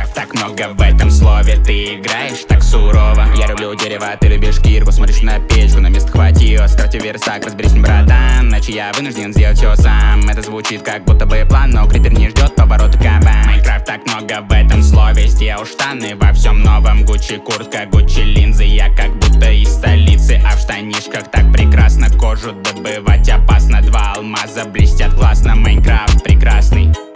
Майнкрафт, так много в этом слове. Ты играешь так сурово. Я люблю дерево, ты любишь кирку. Смотришь на печку, на место хватило. Скрафти верстак, разберись, братан. Иначе я вынужден сделать все сам. Это звучит как будто бы план, но крипер не ждет поворота кабан. Майнкрафт, так много в этом слове. Сделал штаны во всем новом. Гуччи куртка, Гуччи линзы. Я как будто из столицы, а в штанишках так прекрасно. Кожу добывать опасно. Два алмаза блестят классно. Майнкрафт прекрасный.